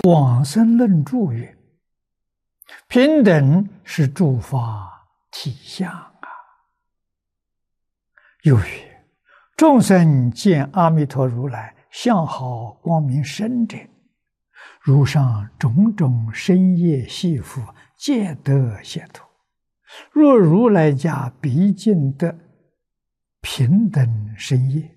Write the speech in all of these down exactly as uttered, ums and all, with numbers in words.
往生论注曰：平等是诸法体相啊。又曰：众生见阿弥陀如来相好光明身者，如上种种深业系缚，皆得解脱。若如来家毕竟得平等身业。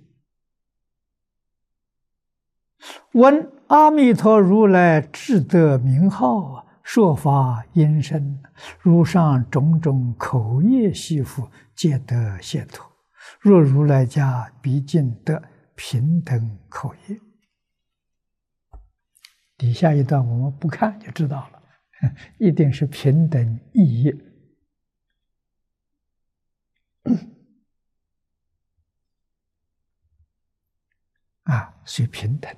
闻阿弥陀如来智德名号，说法音声，如上种种口业系缚，皆得解脱。若如来家毕竟得平等口业。底下一段我们不看就知道了，一定是平等意义。啊，所以平等，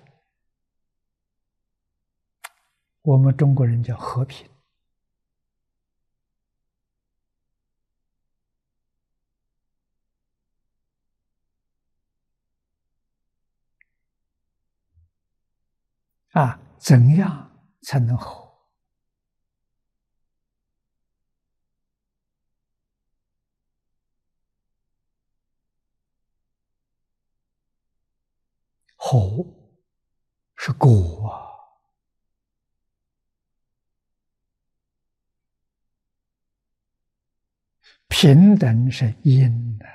我们中国人叫和平。啊，怎样才能和？和是果啊，平等是因的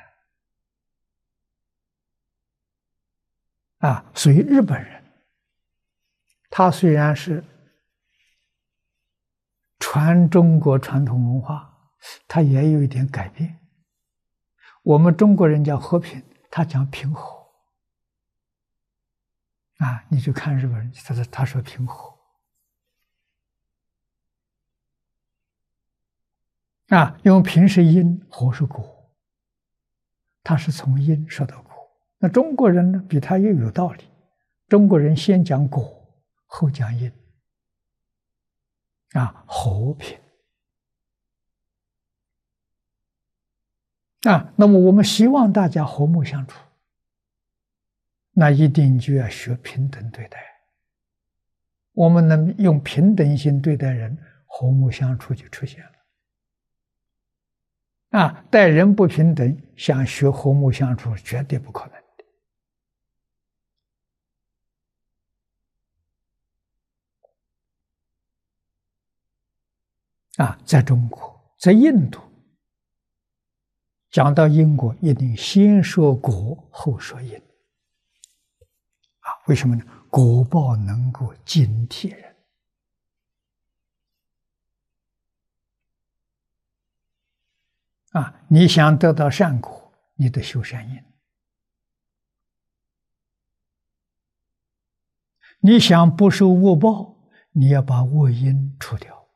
啊。所以日本人，他虽然是传中国传统文化，他也有一点改变。我们中国人讲和平，他讲平和。啊，你去看日本人，他说他说平和。啊，因为平是因，和是果，他是从因说到果。那中国人呢，比他又有道理。中国人先讲果，后讲因。啊，和平。啊，那么我们希望大家和睦相处，那一定就要学平等对待。我们能用平等心对待人，和睦相处就出现了。啊，待人不平等，想学和睦相处，绝对不可能的。啊，在中国，在印度，讲到因果，一定先说果，后说因。啊，为什么呢？果报能够警惕人。啊，你想得到善果，你得修善因；你想不受恶报，你要把恶因除掉。